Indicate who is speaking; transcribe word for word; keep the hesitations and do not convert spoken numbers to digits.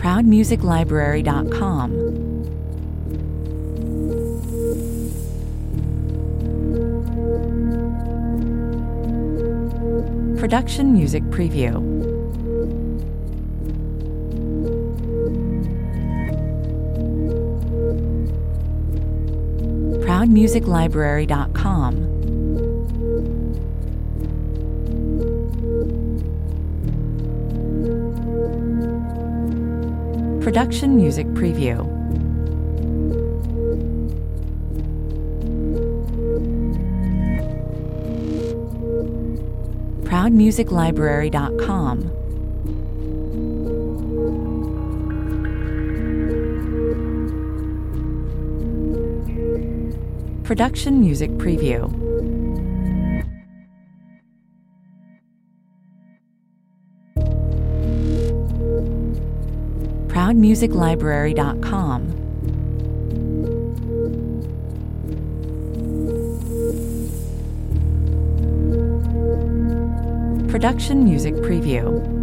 Speaker 1: proud music library dot com. Production Music Preview. proud music library dot com. Production Music Preview. proud music library dot com. Production Music Preview. proud music library dot com. Production Music Preview.